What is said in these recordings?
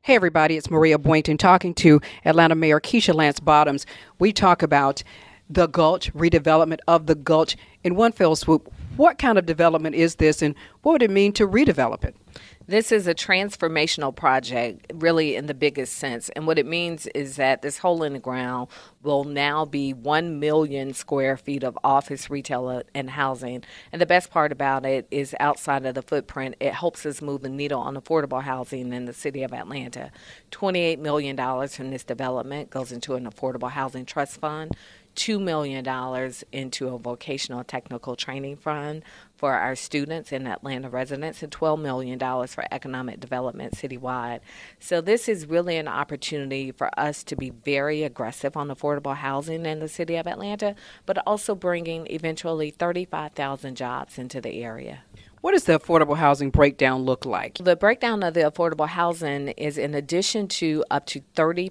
Hey everybody, it's Maria Boynton talking to Atlanta Mayor Keisha Lance Bottoms. We talk about the Gulch, redevelopment of the Gulch in one fell swoop. What kind of development is this and what would it mean to redevelop it? This is a transformational project, really in the biggest sense. And what it means is that this hole in the ground will now be 1 million square feet of office, retail, and housing. And the best part about it is outside of the footprint, it helps us move the needle on affordable housing in the city of Atlanta. $28 million from this development goes into an affordable housing trust fund. $2 million into a vocational technical training fund for our students and Atlanta residents, and $12 million for economic development citywide. So this is really an opportunity for us to be very aggressive on affordable housing in the city of Atlanta, but also bringing eventually 35,000 jobs into the area. What does the affordable housing breakdown look like? The breakdown of the affordable housing is in addition to up to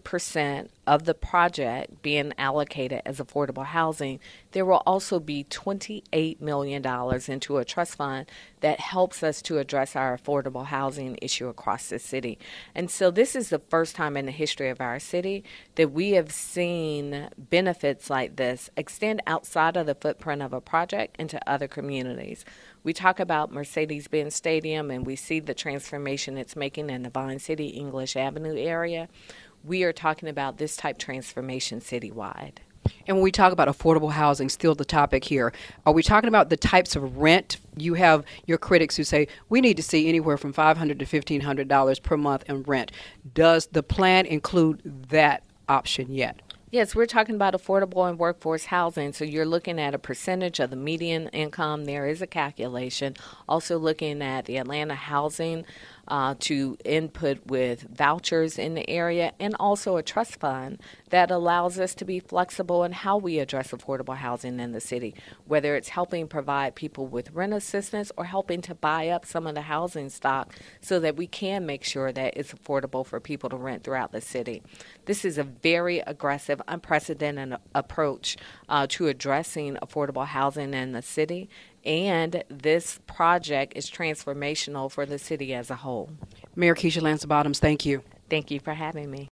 30% of the project being allocated as affordable housing, there will also be $28 million into a trust fund that helps us to address our affordable housing issue across the city. And so this is the first time in the history of our city that we have seen benefits like this extend outside of the footprint of a project into other communities. We talk about Mercedes-Benz Stadium and we see the transformation it's making in the Vine City, English Avenue area. We are talking about this type transformation citywide. And when we talk about affordable housing, still the topic here, are we talking about the types of rent? You have your critics who say we need to see anywhere from $500 to $1,500 per month in rent. Does the plan include that option yet? Yes, we're talking about affordable and workforce housing. So you're looking at a percentage of the median income. There is a calculation. Also looking at the Atlanta housing to input with vouchers in the area, and also a trust fund that allows us to be flexible in how we address affordable housing in the city, whether it's helping provide people with rent assistance or helping to buy up some of the housing stock so that we can make sure that it's affordable for people to rent throughout the city. This is a very aggressive, unprecedented approach to addressing affordable housing in the city. And this project is transformational for the city as a whole. Mayor Keisha Lance Bottoms, thank you. Thank you for having me.